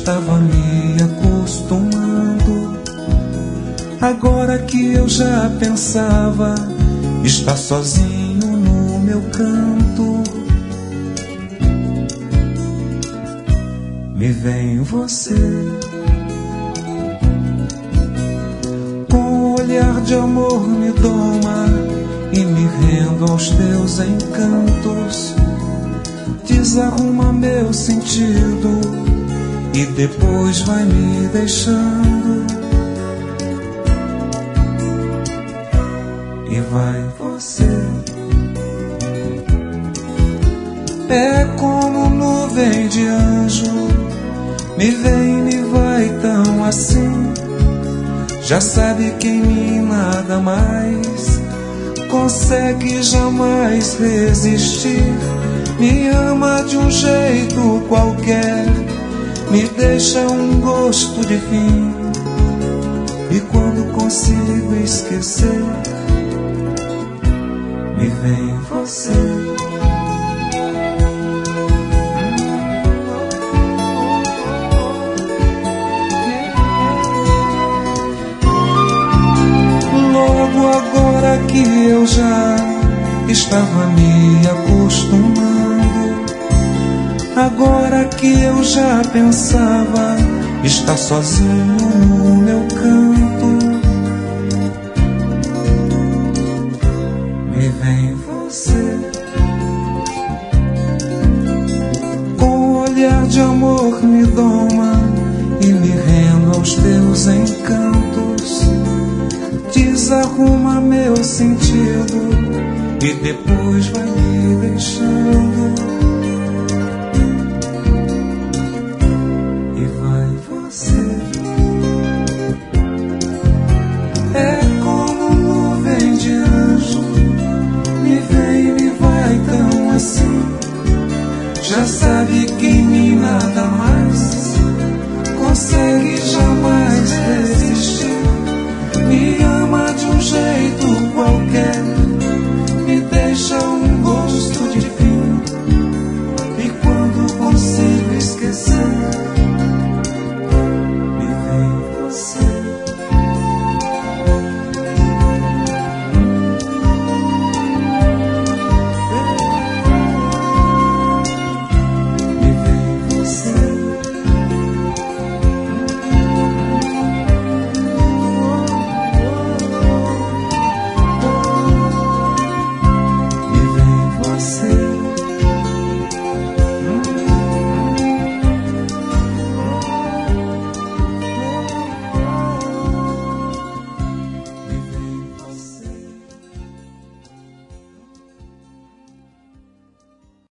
estava me acostumando. Agora que eu já pensava estar sozinho no meu canto, me vem você com um olhar de amor, me doma e me rendo aos teus encantos. Desarruma meu sentido e depois vai me deixando. E vai você. É como nuvem de anjo, me vem e me vai tão assim. Já sabe que em mim nada mais consegue jamais resistir. Me ama de um jeito qualquer, me deixa um gosto de fim. E quando consigo esquecer, me vem você. Logo agora que eu já estava me acostumando, agora que eu já pensava estar sozinho no meu canto, me vem você com um olhar de amor, me doma e me rendo aos teus encantos. Desarruma meu sentido e depois vai me deixando. E vai você.